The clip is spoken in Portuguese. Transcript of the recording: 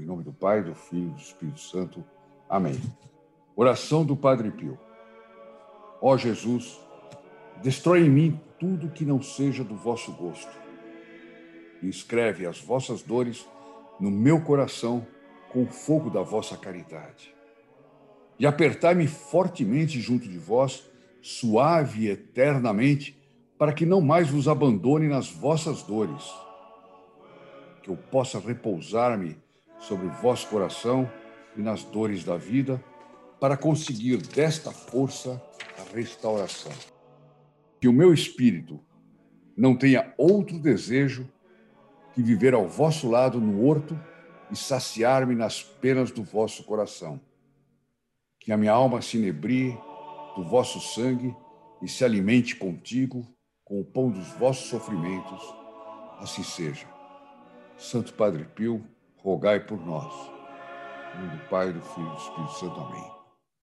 nome do Pai, do Filho e do Espírito Santo. Amém. Oração do Padre Pio. Ó Jesus, destrói em mim tudo que não seja do vosso gosto e escreve as vossas dores no meu coração com o fogo da vossa caridade. E apertai-me fortemente junto de vós, suave e eternamente, para que não mais vos abandone nas vossas dores, que eu possa repousar-me sobre o vosso coração e nas dores da vida, para conseguir desta força a restauração. Que o meu espírito não tenha outro desejo que viver ao vosso lado no horto e saciar-me nas penas do vosso coração. Que a minha alma se inebrie do vosso sangue e se alimente contigo com o pão dos vossos sofrimentos. Assim seja. Santo Padre Pio, rogai por nós. Em nome do Pai, do Filho e do Espírito Santo. Amém.